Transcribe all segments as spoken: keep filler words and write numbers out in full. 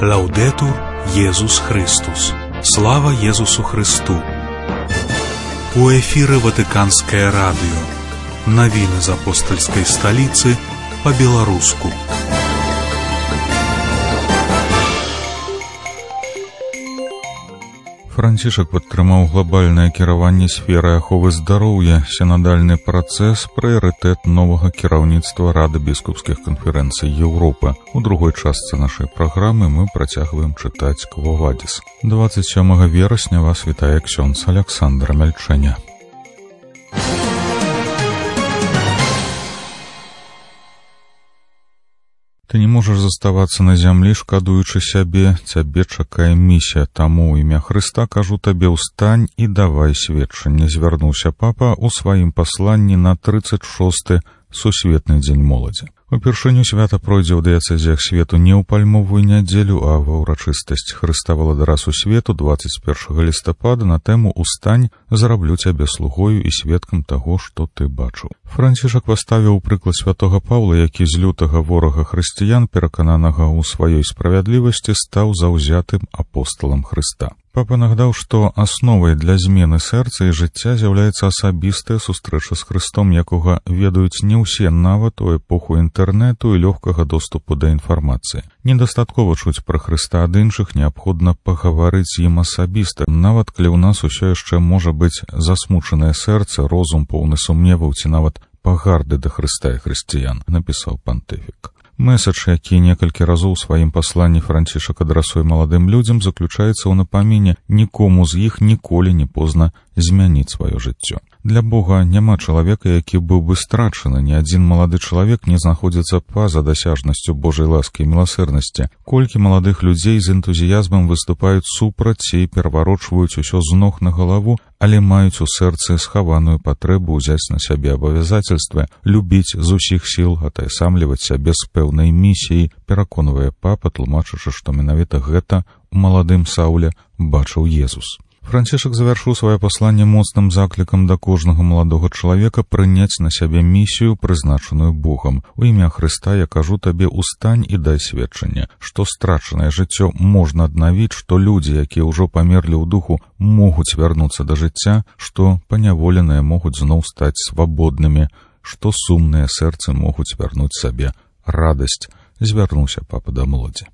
Лаўдетур Езус Христус. Слава Езусу Христу. У эфіры Ватыканскае радыё. Навіны з апостальскай сталіцы па-беларуску. Францішак падтрымаў глобальнае кіраванне сферай аховы здароўя, сінадальны працэс, прыярытэт новага кіраўніцтва Рады біскупскіх канферэнцый Еўропы. У другой частцы нашай праграмы мы працягваем чытаць Quo Vadis. дваццаць сёмага верасня вас вітае ксёндз Аляксандр Мяльчэня. Ты не можаш заставацца на зямлі, шкадуючы сябе, цябе чакае місія, таму ў імя Хрыста кажу табе ўстань і давай сведчанне, звярнуўся папа ў сваім пасланні на трыццаць шосты сусветны дзень моладзі. Упершыню свята пройдзе ў дыяцэзіях свету не ў пальмовую нядзелю, а ва ўрачыстасць Хрыста Валадара сусвету дваццаць першага лістапада на тэму «Устань, зараблю цябе слугою і сведкам таго, што ты бачыў». Францішак паставіў прыклад святога Паўла, які з лютага ворага хрысціян, перакананага ў сваёй справядлівасці, стаў заўзятым апосталам Хрыста. Папа нагадаў, што асновай для змены сэрца і жыцця з'яўляецца асабістая сустрэча з Хрыстом, якога ведаюць не ўсе нават у эпоху інтэрнэту і лёгкага доступу да інфармацыі. Недастаткова чуць пра Хрыста ад іншых, неабходна пагаварыць з ім асабіста, нават калі ў нас усё яшчэ можа быць засмучанае сэрца, розум поўны сумневаў ці нават пагарды да Хрыста і хрысціян, напісаў пантыфік. Месадж, які некалькі разоў у сваім пасланні Францішак адрасуе маладым людзям, заключаецца ў напаміне нікому з іх ніколі не позна змяніць сваё жыццё. Для Бога няма чалавека, які быў бы страчаны. Ні адзін малады чалавек не знаходзіцца па-за дасяжнасцю Божай ласкі і міласэрнасці. Колькі маладых людзей з энтузіязмам выступаюць супраць і пераварочваюць усё з ног на галаву, але маюць у сэрцы схаваную патрэбу ўзяць на сябе абавязацельствы, любіць з усіх сіл, атаясамліваць сябе з пэўнай місіяй, пераконвае папа, тлумачачы, што менавіта гэта у маладым Сауле бачыў Езус. Францішак завяршыў сваё пасланне моцным заклікам да кожнага маладога чалавека прыняць на сябе місію, прызначаную Богам. У імя Хрыста я кажу табе, устань і дай сведчанне, што страчанае жыццё можна аднавіць, што людзі, якія ўжо памерлі ў духу, могуць вярнуцца да жыцця, што паняволеныя могуць зноў стаць свабоднымі, што сумныя сэрцы могуць вярнуць сабе радасць, звярнуўся папа да моладзі.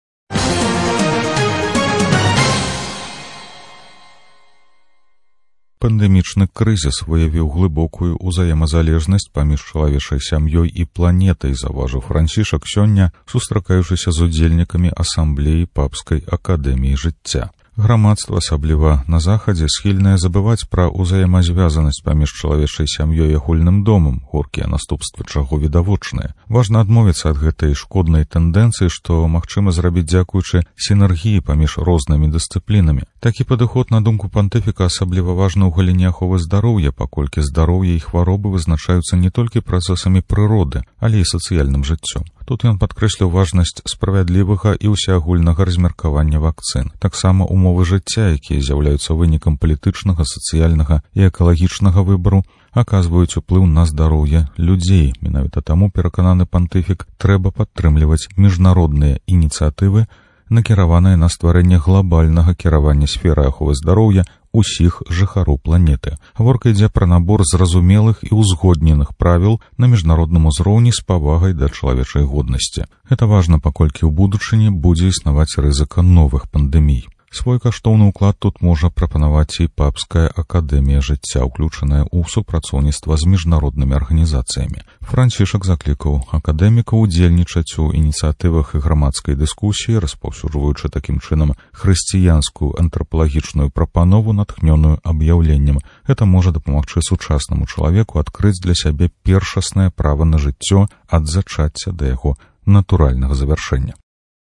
Пандэмічны крызіс выявіў глыбокую ўзаемазалежнасць паміж чалавечай сям'ёй і планетай, заўважыў Францішак сёння, сустракаючыся з удзельнікамі асамблеі папскай акадэміі жыцця. Грамадства, асабліва на захадзе, схільнае забываць пра ўзаемазвязанасць паміж чалавечай сям'ёй і агульным домам, горкія наступствы чаго відавочныя. Важна адмовіцца ад гэтай шкоднай тэндэнцыі, што магчыма зрабіць дзякуючы сінергіі паміж рознымі дысцыплінамі. Такі падыход, на думку пантыфіка, асабліва важны ў галіне аховы здароўя, паколькі здароўе і хваробы вызначаюцца не толькі працэсамі прыроды, але і сацыяльным жыццём. Тут ён падкрэсліў важнасць справядлівага і ўсеагульнага размеркавання вакцын. Таксама умовы жыцця, якія з'яўляюцца вынікам палітычнага, сацыяльнага і экалагічнага выбару, аказваюць уплыў на здароўе людзей. Менавіта таму, перакананы пантыфік, трэба падтрымліваць міжнародныя ініцыятывы, накіраваныя на стварэнне глобальнага кіравання сферай аховы здароўя усіх жыхароў планеты. Гаворка ідзе пра набор зразумелых і ўзгодненых правіл на міжнародным узроўні з павагай да чалавечай годнасці. Гэта важна, паколькі ў будучыні будзе існаваць рызыка новых пандэмій. Свой каштоўны ўклад тут можа прапанаваць і папская акадэмія жыцця, уключаная ў супрацоўніцтва з міжнароднымі арганізацыямі. Францішак заклікаў акадэмікаў удзельнічаць у ініцыятывах і грамадскай дыскусіі, распаўсюджваючы такім чынам хрысціянскую антрапалагічную прапанову, натхнёную аб'яўленнем. Гэта можа дапамагчы сучаснаму чалавеку адкрыць для сябе першаснае права на жыццё ад зачацця да яго натуральнага завяршэння.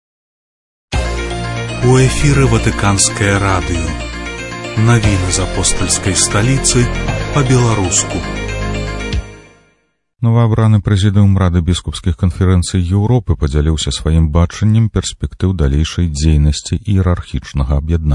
У эфіры Ватыканскае радыё. Навіны з апостальскай сталіцы па-беларуску. Новаабраны прэзідыум Рады біскупскіх канферэнцый Еўропы падзяліўся сваім бачаннем перспектыў далейшай дзейнасці іерархічнага аб'яднання.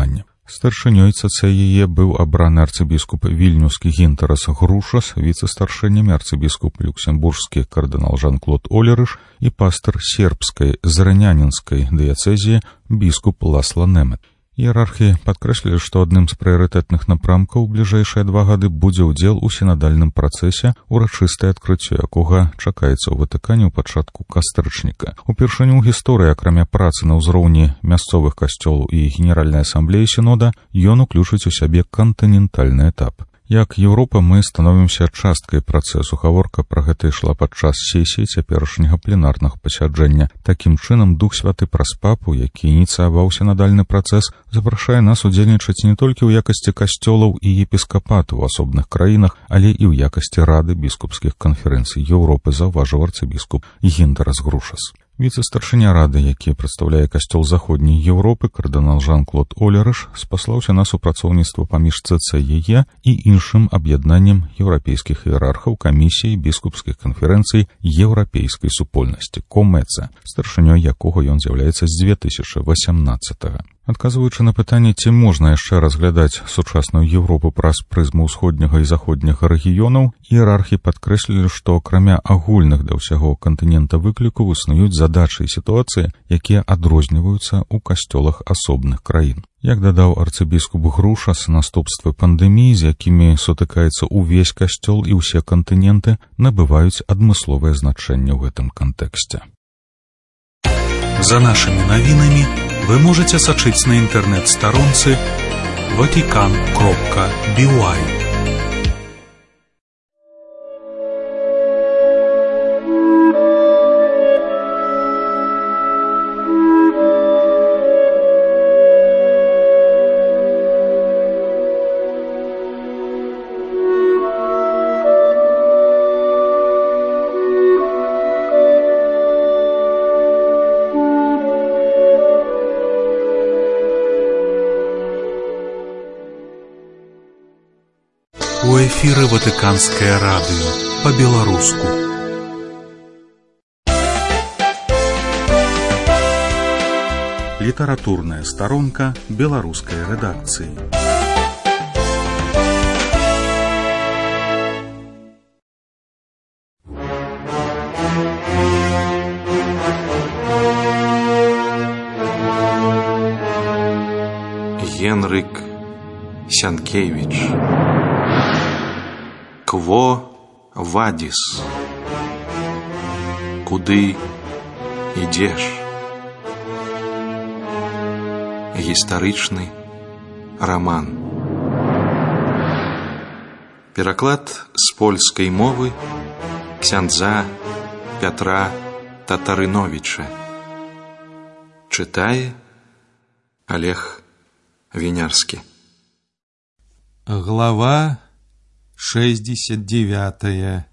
Старшынёй ЦЦЕЕ быў абраны арцыбіскуп вільнюскі Гінтарас Грушас, віцэ-старшынямі арцыбіскуп люксембургскі кардынал Жан-Клод Олерыш і пастор сербскай зранянінскай дыяцэзіі біскуп Ласла Немет. Іерархі падкрэслілі, што адным з прыярытэтных напрамкаў у бліжэйшыя два гады будзе ўдзел у сінадальным працэсе, урачыстае адкрыццё якога чакаецца ў Ватыкане ў пачатку кастрычніка. Упершыню ў гісторыі, акрамя працы на ўзроўні мясцовых касцёлаў і Генеральнай асамблеі сінода, ён уключыць у сябе кантынентальны этап. Як Еўропа мы становімся часткай працэсу. Гаворка пра гэта ішла падчас сесіі цяперашняга пленарнага пасяджэння. Такім чынам, Дух Святы праз папу, які ініцыяваў сінадальны працэс, запрашае нас удзельнічаць не толькі ў якасці касцёлаў і епіскапату ў асобных краінах, але і ў якасці рады біскупскіх канферэнцый Еўропы, заўважыў арцыбіскуп Гінтарас Грушас. Віцэ-старшыня рады, які прадстаўляе касцёл заходняй Еўропы, кардынал Жан-Клод Олерыш, спаслаўся на супрацоўніцтва паміж ЦЦЕЕ і іншым аб'яднаннем еўрапейскіх іерархаў камісіі біскупскіх канферэнцый еўрапейскай супольнасці, КОМЭЦА, старшынёй якога ён з'яўляецца з дзве тысячы васямнаццатага. Адказваючы на пытанне, ці можна яшчэ разглядаць сучасную Еўропу праз прызму ўсходняга і заходняга рэгіёнаў, іерархі падкрэслілі, што акрамя агульных для ўсяго кантынента выклікаў існуюць задачы і сітуацыі, якія адрозніваюцца ў касцёлах асобных краін. Як дадаў арцыбіскуп Грушас, наступствы пандэміі, з якімі сутыкаецца ўвесь касцёл і ўсе кантыненты, набываюць адмысловае значэнне ў гэтым кантэксце. За нашими новинами вы можете сачыць на интернет-старонцы ватикан кропка би уай. У эфіры Ватыканскае радыё па-беларуску. Літаратурная старонка беларускай рэдакцыі. Генрык Сянкевіч. Кво вадіс? Куды ідзеш? Гістарычны раман. Пераклад з польскай мовы ксяндза Пятра Татарыновіча. Чытае Олег Винярский. Глава шестьдесят девятая.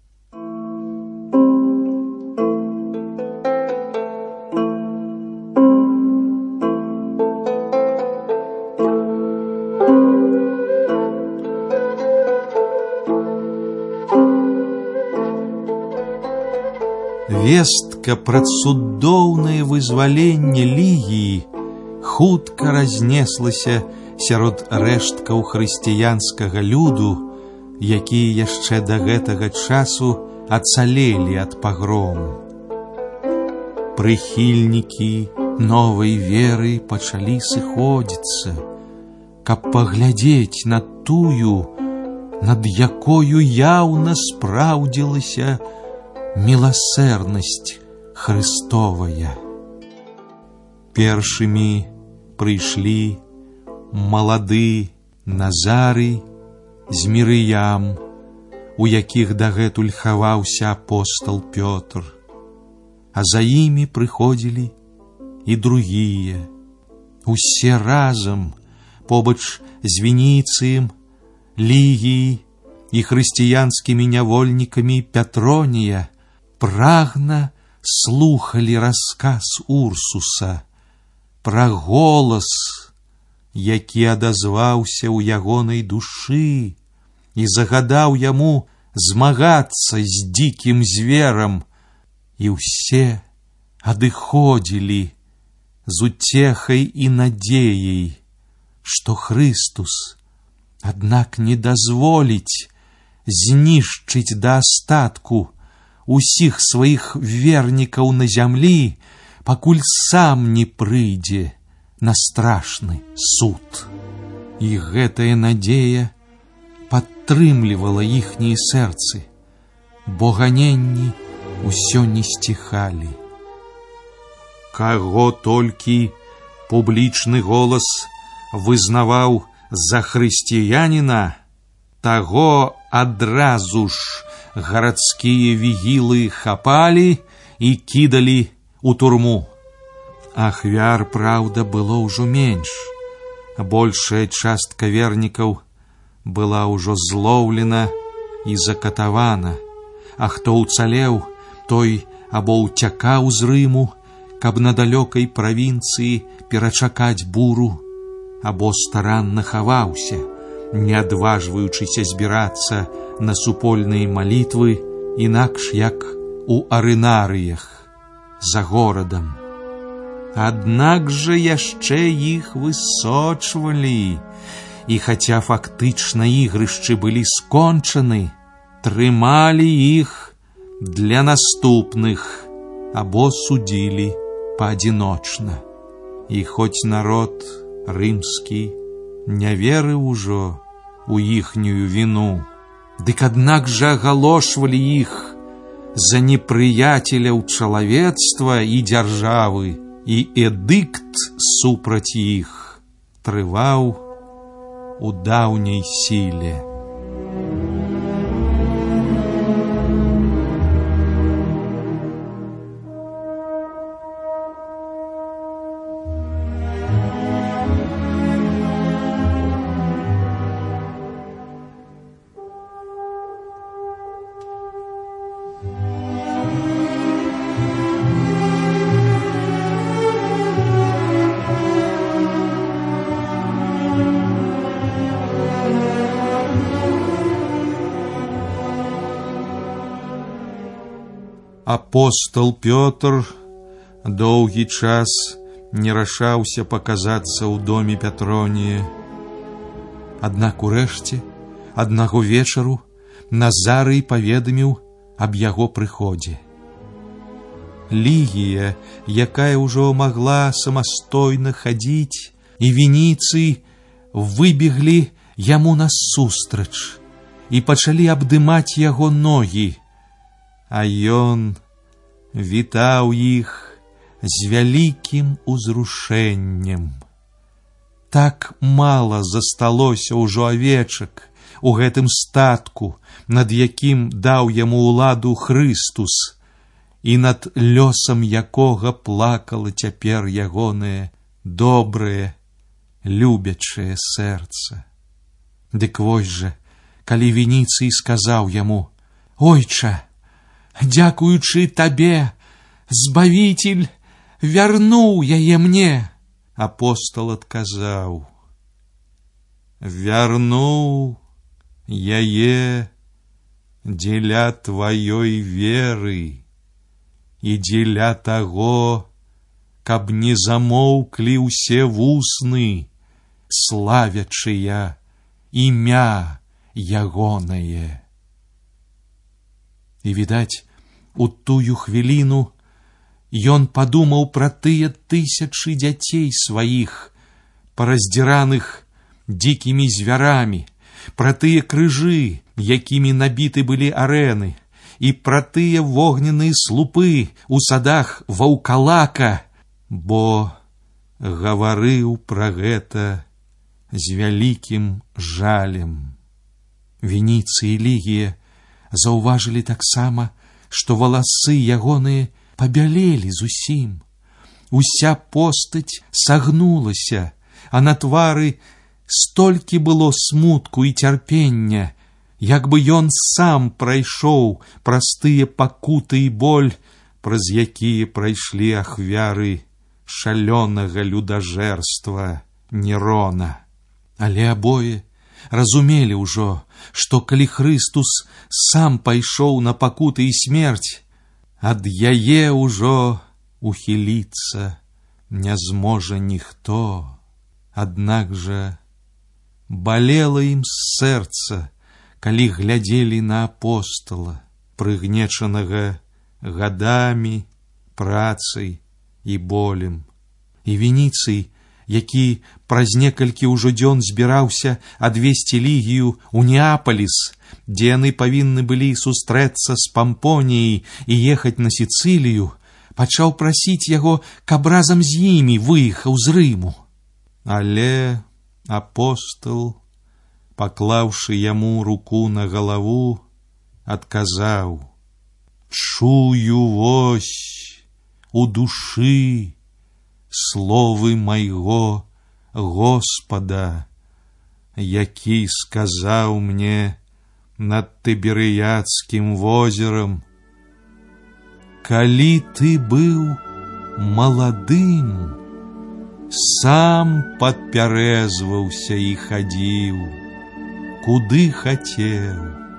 Вестка пра цудоўнае вызваленне Лігіі хутка разнеслася сярод рэшткаў хрысціянскага люду, якія яшчэ да гэтага часу ацалелі ад пагрому. Прыхільнікі новай веры пачалі сыходзіцца, каб паглядзець на тую, над якою яўна спраўдзілася міласэрнасць Хрыстовая. Першымі прыйшлі малады Назарый з Мірыям, у якіх дагэтуль хаваўся апостол Пётр, а за імі прыходзілі і другія. Усе разам, побач з Вініцыем, Лігіяй і хрысціянскімі нявольнікамі Пятронія, прагна слухалі расказ Урсуса пра голас, які адазваўся ў ягонай душы і загадаў яму змагацца з дзікім зверам, і ўсе адыходзілі з уцехай і надзеяй, што Хрыстус, аднак не дазволіць знішчыць да астатку усіх сваіх вернікаў на зямлі, пакуль сам не прыйдзе на страшны суд. І гэтая надзея падтрымлівала іхнія сэрцы, бо ганенні ўсё не сціхалі. Каго толькі публічны голас вызнаваў за хрысціяніна, таго адразу ж гарадскія вігілы хапалі і кідалі у турму. Ахвяр, праўда, было ўжо менш. Большая частка вернікаў была ўжо злоўлена і закатавана, а хто ўцалеў, той або ўцякаў з Рыму, каб на далёкай правінцыі перачакаць буру, або старанна хаваўся, не адважваючыся збірацца на супольныя малітвы, інакш як у арынарыях за горадам. Аднак жа яшчэ іх высочвалі, і хаця фактычна ігрышчы былі скончаны, трымалі іх для наступных або судзілі паадзіночна. І хоць народ рымскі не верыў ужо у іхнюю віну, дык аднак жа агалошвалі іх за непрыяцеляў чалавецтва і дзяржавы, і эдыкт супраць іх трываў у даўняй сіле. Апостол Пётр доўгі час не рашаўся паказацца ў доме Пятронія. Аднак урэшце аднаго вечару Назарый паведаміў аб яго прыходзе. Лігія, якая ўжо магла самастойна хадзіць, і Вініцый выбеглі яму насустрач і пачалі абдымаць яго ногі, а ён вітаў іх з вялікім узрушэннем. Так мала засталося ўжо авечак у гэтым статку, над якім даў яму ўладу Хрыстус, і над лёсам якога плакала цяпер ягонае добрае, любячае сэрца. Дык вось жа, калі Вініцый сказаў яму: «Ойча, дзякуючы табе, Збавитель вярнуў яе мне», апостол адказаў: «Вярнуў яе дзеля тваёй веры і дзеля таго, каб не замоўклі ўсе вусны, славячыя імя ягонае». І, відаць, у тую хвіліну ён падумаў пра тыя тысячы дзяцей сваіх, параздзіраных дзікімі звярамі, пра тыя крыжы, якімі набіты былі арэны, і пра тыя вогненныя слупы у садах Ваўкалака, бо гаварыў пра гэта з вялікім жалем. Вініцый і Лігія заўважылі таксама, што валасы ягоныя пабялелі зусім. Уся постаць сагнулася, а на твары столькі было смутку і цярпення, як бы ён сам прайшоў праз тыя пакуты і боль, праз якія прайшлі ахвяры шалёнага людажэрства Нерона. Але абое разумелі ўжо, што калі Хрыстус сам пайшоў на пакуты і смерць, ад яе ўжо ухіліцца не зможа ніхто. Аднак жа балела ім сэрца, калі глядзелі на апостала, прыгнечанага гадамі, працай і болем. І Вініцый, які праз некалькі ўжо дзён збіраўся адвесці Лігію ў Неапаліс, дзе яны павінны былі сустрэцца з Пампоніяй і ехаць на Сіцылію, пачаў прасіць яго, каб разам з імі выехаў з Рыму. Але апостол, паклаўшы яму руку на галаву, адказаў: «Чую вось у душы словы майго Господа, які сказаў мне над Тыберыядскім возерам: калі ты быў маладым, сам падпярэзваўся і хадзіў, куды хацеў.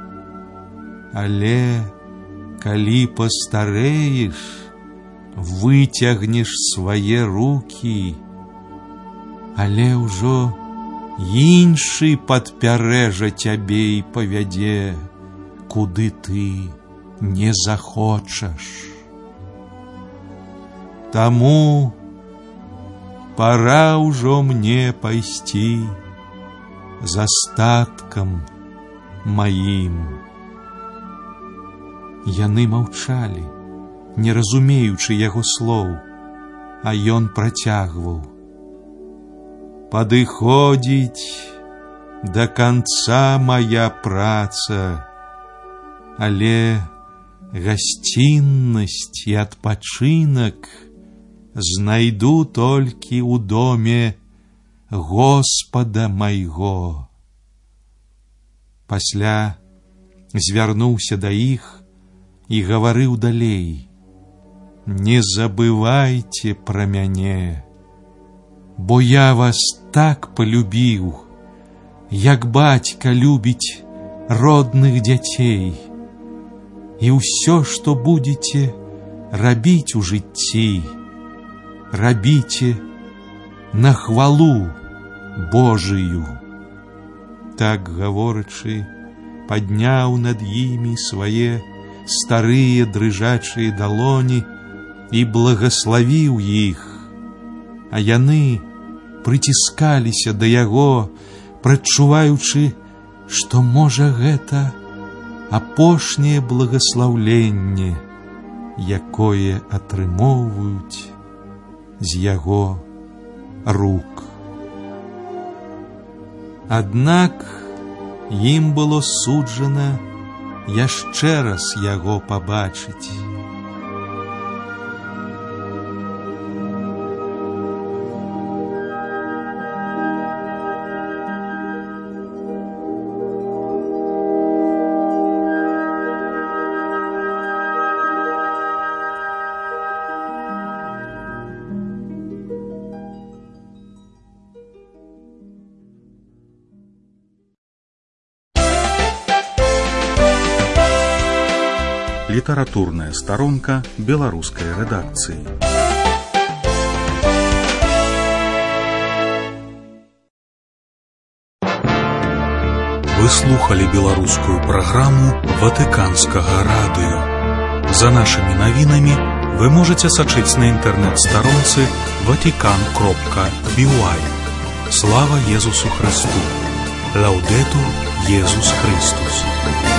Але калі пастарэеш, выцягнеш свае рукі, але ўжо іншы падпярэжа цябе і павядзе, куды ты не захочаш. Таму пора ўжо мне пайсці за статкам маім». Яны маўчалі, не разумеючы яго слоў, а ён працягваў: «Падыходзіць да канца мая праца, але гасціннасць і адпачынак знайду толькі ў доме Господа майго». Пасля звярнуўся да іх і гаварыў далей: «Не забывайце пра мяне, бо я вас так полюбіў, як бацька любіць родных дзяцей, і ўсё, што будзеце рабіць у жыцці, рабіце на хвалу Божыю». Так гаворачы, падняў над імі свае старыя дрыжачыя далоні і благаславіў іх, а яны прыціскаліся да яго, прадчуваючы, што, можа, гэта апошняе благаслаўленне, якое атрымоўваюць з яго рук. Аднак ім было суджана яшчэ раз яго пабачыць. Літаратурная старонка беларускай рэдакцыі. Вы слухали беларускую праграму Ватыканскага радыё. За нашымі навінамі вы можаце сачыць на інтэрнэт-старонцы ватикан кропка би уай. Слава Езусу Христу! Лаўдэтур Езус Христус!